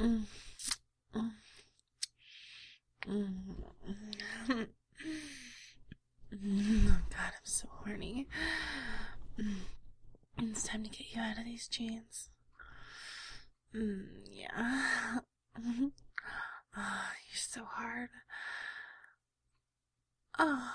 Mm, mm, mm. Oh God, I'm so horny. It's time to get you out of these jeans. Yeah. Oh, you're so hard. Oh.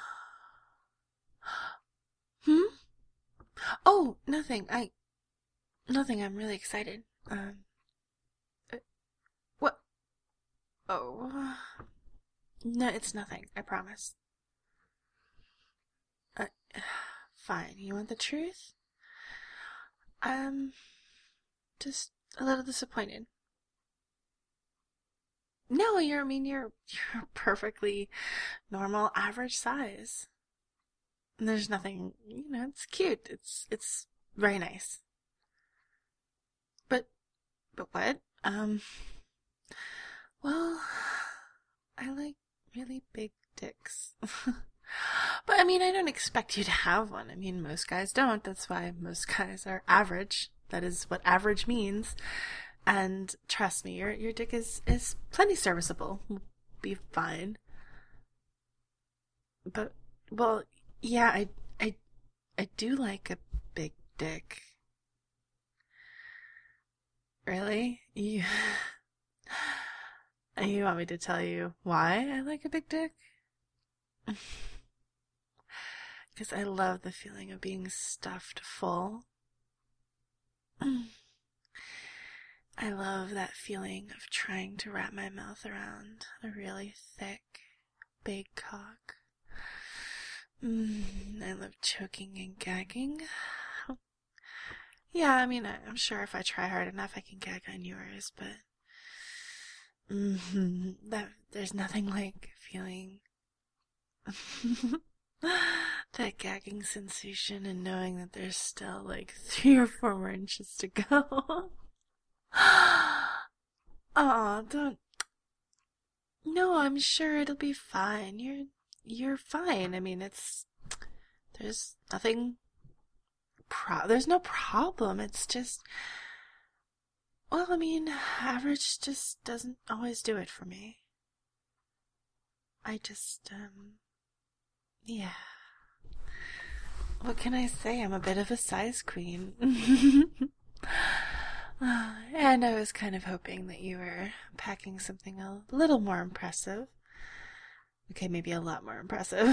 Hmm? Oh, nothing. Nothing. I'm really excited. Uh, what? Oh. No, it's nothing. I promise. Uh, Fine. You want the truth? I'm just a little disappointed. No, you're perfectly normal, average size. And there's nothing, it's cute. It's very nice. But, but what? Well, I like really big dicks. But I don't expect you to have one. Most guys don't. That's why most guys are average. That is what average means. And trust me, your dick is plenty serviceable. Will be fine. But well, yeah, I I do like a big dick. Really? You want me to tell you why I like a big dick? Because I love the feeling of being stuffed full. I love that feeling of trying to wrap my mouth around a really thick, big cock. I love choking and gagging. Yeah, I'm sure if I try hard enough I can gag on yours, but that there's nothing like feeling that gagging sensation and knowing that there's still like 3 or 4 more inches to go. Oh, don't. No, I'm sure it'll be fine. You're fine. There's nothing. There's no problem. It's just. Well, average just doesn't always do it for me. I just, yeah. What can I say? I'm a bit of a size queen. And I was kind of hoping that you were packing something a little more impressive. Okay, maybe a lot more impressive.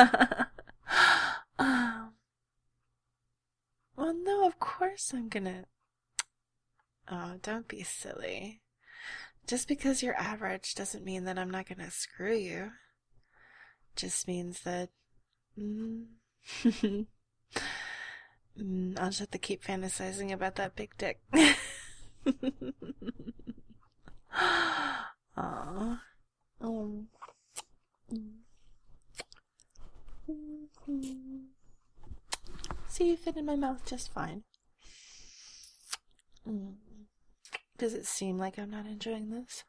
um, well, no, of course I'm gonna. Oh, don't be silly. Just because you're average doesn't mean that I'm not gonna screw you. Just means that. Mm, I'll just have to keep fantasizing about that big dick. Aww. Um, See, you fit in my mouth just fine. Does it seem like I'm not enjoying this?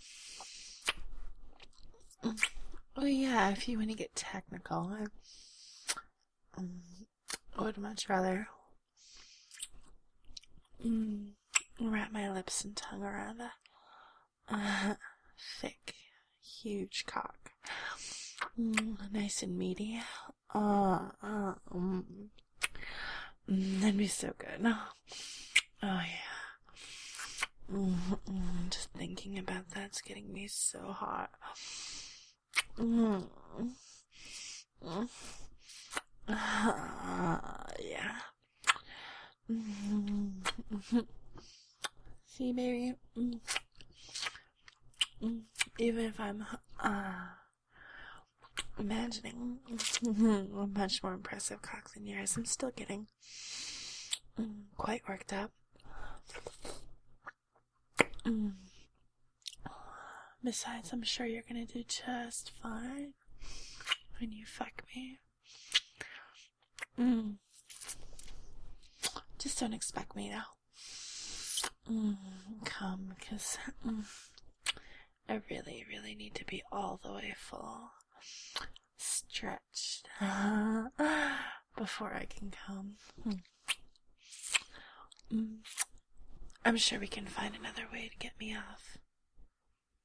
Oh yeah, if you want to get technical, I would much rather wrap my lips and tongue around a thick, huge cock. Nice and meaty. That'd be so good. Oh yeah. Just thinking about that's getting me so hot. Yeah. See, baby. Even if I'm imagining a much more impressive cock than yours, I'm still getting quite worked up. Besides, I'm sure you're gonna do just fine when you fuck me. Just don't expect me to come, because I really, really need to be all the way full, stretched, before I can come. I'm sure we can find another way to get me off.